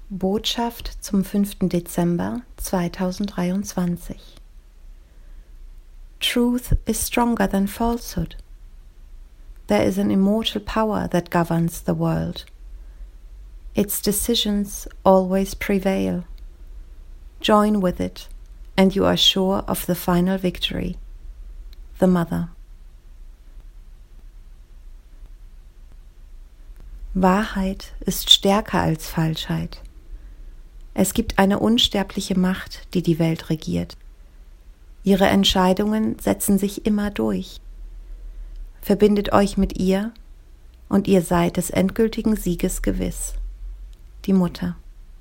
Botschaft zum 5. Dezember 2023. Truth is stronger than falsehood. There is an immortal power that governs the world. Its decisions always prevail. Join with it, and you are sure of the final victory. The Mother. Wahrheit ist stärker als Falschheit. Es gibt eine unsterbliche Macht, die die Welt regiert. Ihre Entscheidungen setzen sich immer durch. Verbindet euch mit ihr, und ihr seid des endgültigen Sieges gewiss. Die Mutter.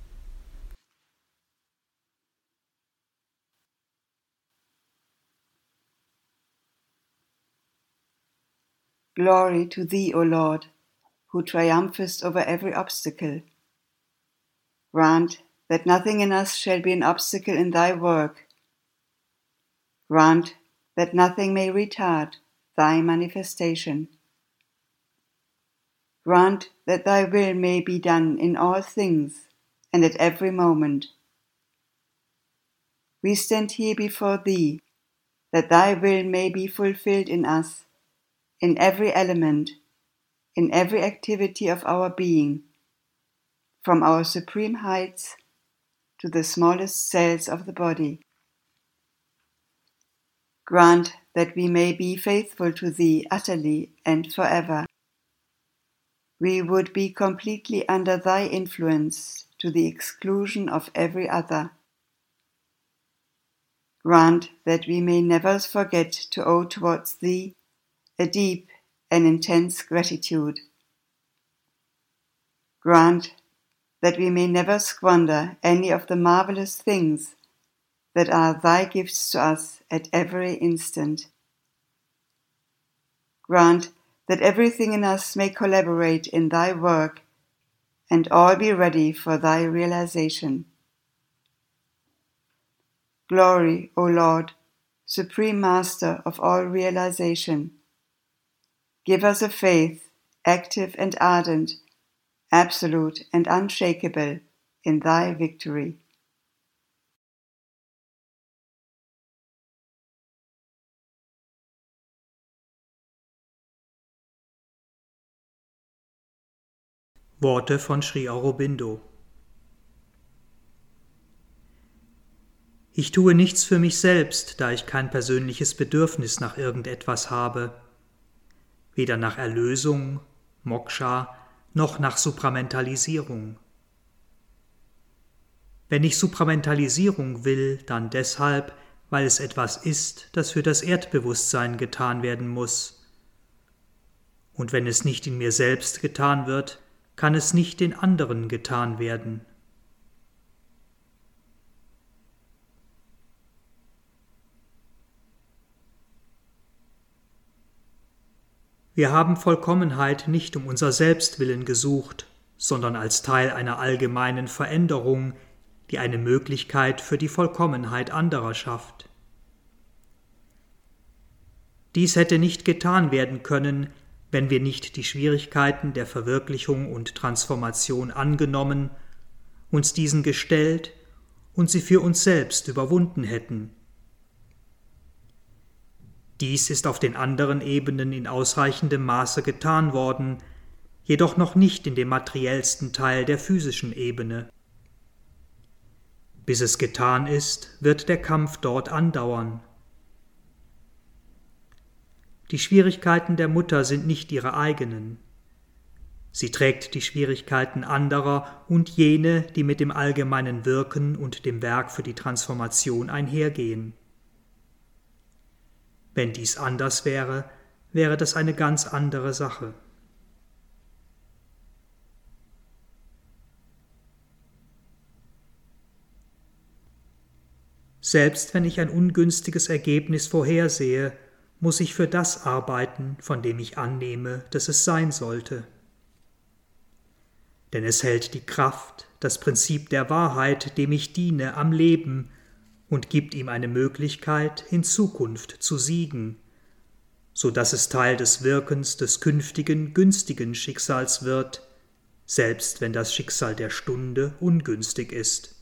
Glory to thee, O Lord, who triumphest over every obstacle. Grant that nothing in us shall be an obstacle in thy work. Grant that nothing may retard thy manifestation. Grant that thy will may be done in all things and at every moment. We stand here before thee, that thy will may be fulfilled in us, in every element, in every activity of our being, from our supreme heights to the smallest cells of the body. Grant that we may be faithful to thee utterly and forever. We would be completely under thy influence to the exclusion of every other. Grant that we may never forget to owe towards thee a deep and intense gratitude. Grant that we may never squander any of the marvelous things that are thy gifts to us at every instant. Grant that everything in us may collaborate in thy work and all be ready for thy realization. Glory, O Lord, Supreme Master of all realization. Give us a faith, active and ardent, absolute and unshakable in thy victory. Worte von Sri Aurobindo. Ich tue nichts für mich selbst, da ich kein persönliches Bedürfnis nach irgendetwas habe, weder nach Erlösung, Moksha, noch nach Supramentalisierung. Wenn ich Supramentalisierung will, dann deshalb, weil es etwas ist, das für das Erdbewusstsein getan werden muss. Und wenn es nicht in mir selbst getan wird, kann es nicht den anderen getan werden. Wir haben Vollkommenheit nicht um unser Selbstwillen gesucht, sondern als Teil einer allgemeinen Veränderung, die eine Möglichkeit für die Vollkommenheit anderer schafft. Dies hätte nicht getan werden können, wenn wir nicht die Schwierigkeiten der Verwirklichung und Transformation angenommen, uns diesen gestellt und sie für uns selbst überwunden hätten. Dies ist auf den anderen Ebenen in ausreichendem Maße getan worden, jedoch noch nicht in dem materiellsten Teil der physischen Ebene. Bis es getan ist, wird der Kampf dort andauern. Die Schwierigkeiten der Mutter sind nicht ihre eigenen. Sie trägt die Schwierigkeiten anderer und jene, die mit dem allgemeinen Wirken und dem Werk für die Transformation einhergehen. Wenn dies anders wäre, wäre das eine ganz andere Sache. Selbst wenn ich ein ungünstiges Ergebnis vorhersehe, muss ich für das arbeiten, von dem ich annehme, dass es sein sollte. Denn es hält die Kraft, das Prinzip der Wahrheit, dem ich diene, am Leben und gibt ihm eine Möglichkeit, in Zukunft zu siegen, so dass es Teil des Wirkens des künftigen, günstigen Schicksals wird, selbst wenn das Schicksal der Stunde ungünstig ist.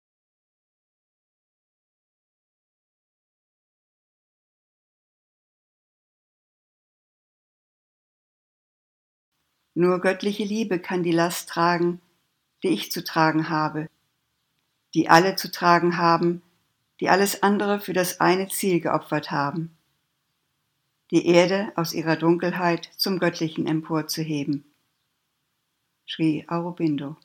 Nur göttliche Liebe kann die Last tragen, die ich zu tragen habe, die alle zu tragen haben, die alles andere für das eine Ziel geopfert haben, die Erde aus ihrer Dunkelheit zum Göttlichen emporzuheben. Sri Aurobindo.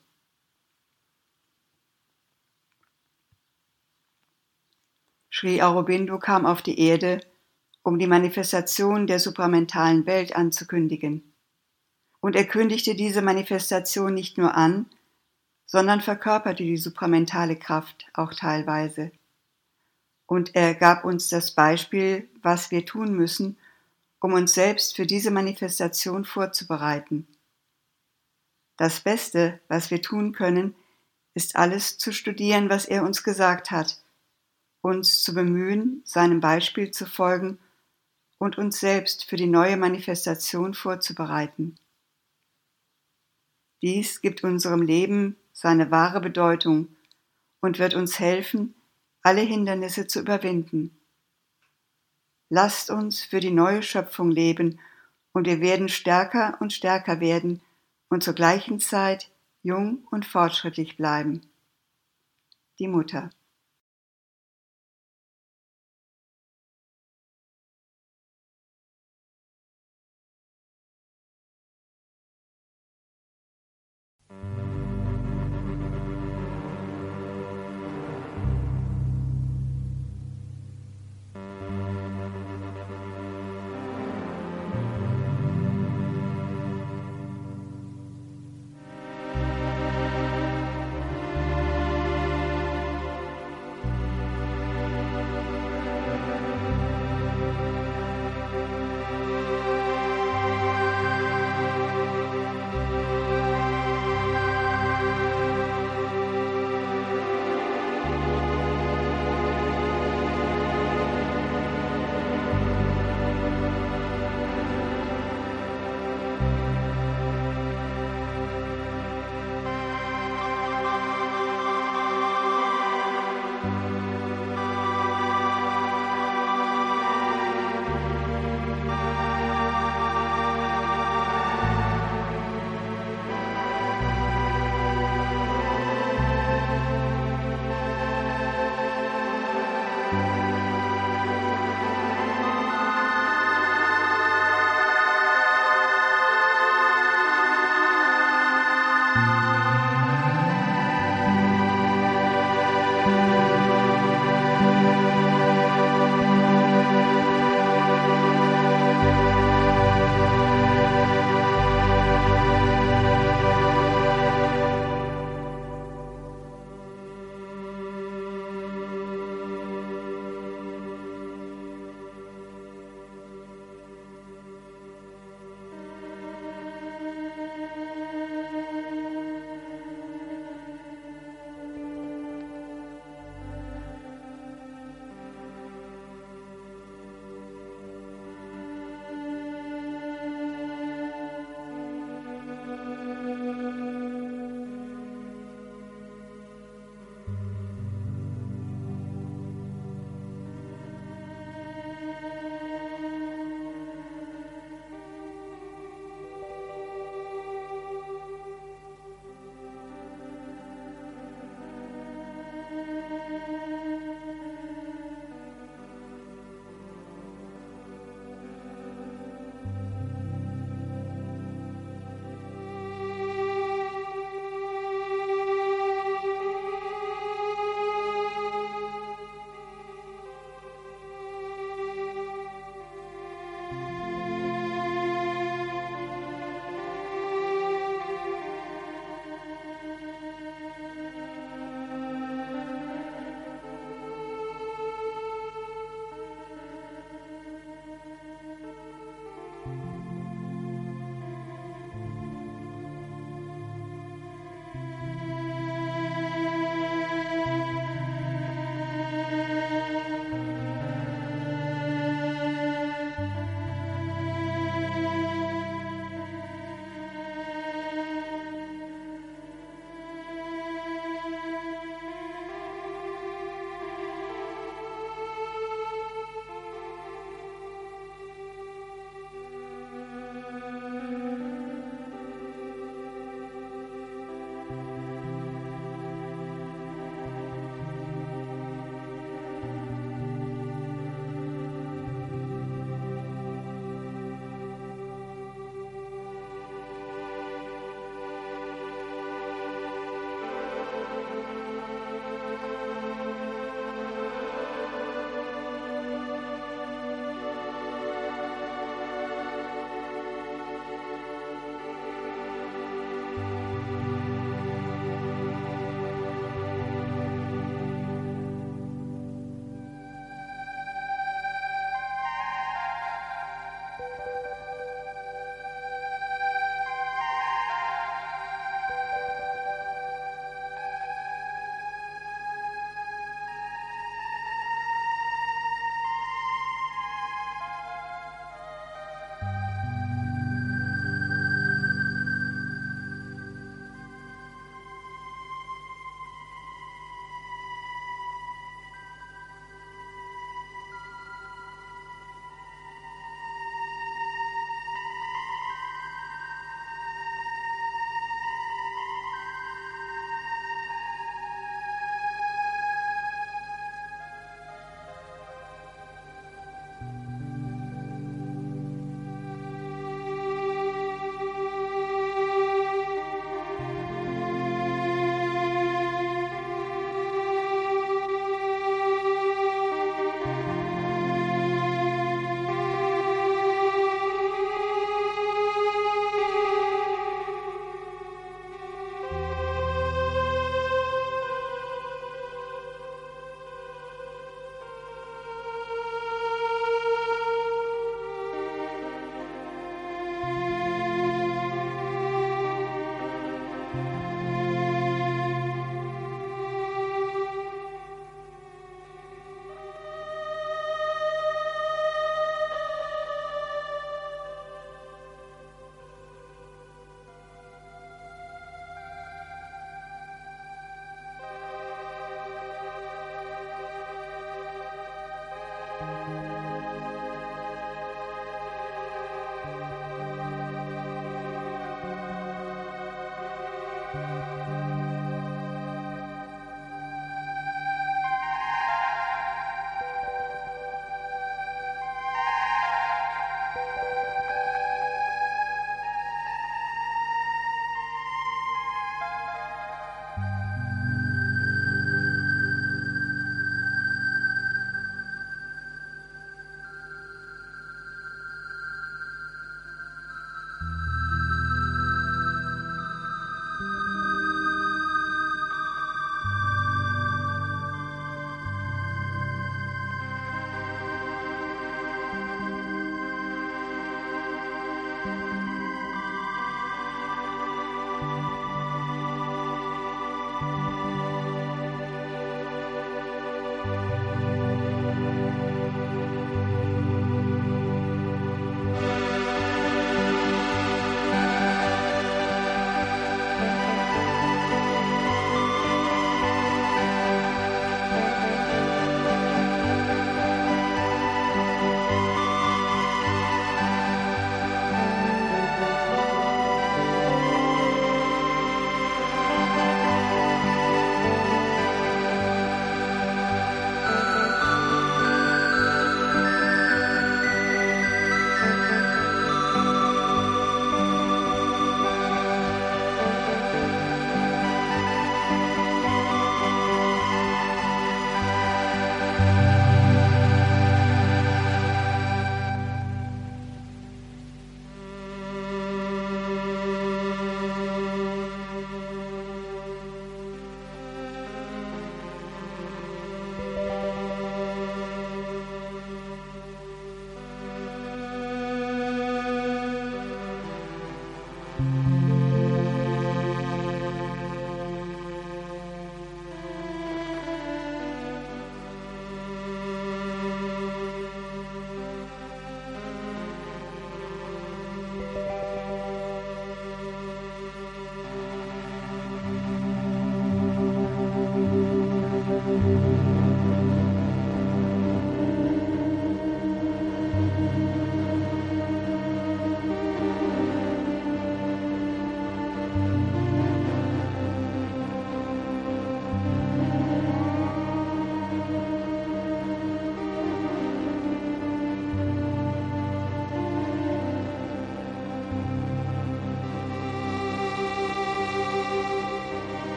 Sri Aurobindo kam auf die Erde, um die Manifestation der supramentalen Welt anzukündigen. Und er kündigte diese Manifestation nicht nur an, sondern verkörperte die supramentale Kraft auch teilweise. Und er gab uns das Beispiel, was wir tun müssen, um uns selbst für diese Manifestation vorzubereiten. Das Beste, was wir tun können, ist alles zu studieren, was er uns gesagt hat, uns zu bemühen, seinem Beispiel zu folgen und uns selbst für die neue Manifestation vorzubereiten. Dies gibt unserem Leben seine wahre Bedeutung und wird uns helfen, alle Hindernisse zu überwinden. Lasst uns für die neue Schöpfung leben und wir werden stärker und stärker werden und zur gleichen Zeit jung und fortschrittlich bleiben. Die Mutter.